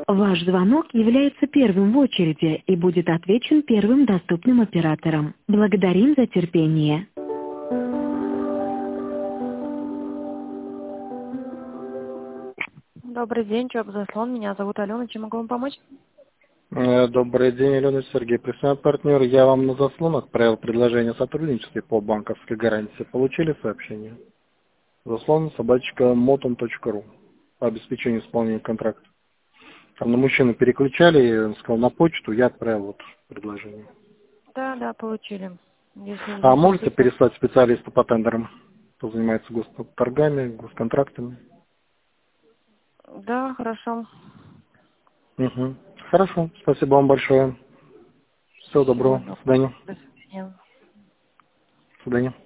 Ваш звонок является первым в очереди и будет отвечен первым доступным оператором. Благодарим за терпение. Добрый день, Джоб-заслон. Меня зовут Алена. Чем могу вам помочь? Добрый день, Алена, Сергей, представляю партнер. Я вам на заслон отправил предложение о сотрудничестве по банковской гарантии. Получили сообщение? Заслон @moton.ru по обеспечению исполнения контракта. Там на мужчину переключали, он сказал на почту, я отправил вот предложение. Да, получили. Если А можете заинтересованы. переслать специалиста по тендерам, кто занимается госторгами, госконтрактами? Да, хорошо. Угу. Хорошо, спасибо вам большое. Всего Всего доброго. До доброго. свидания. До свидания. До свидания.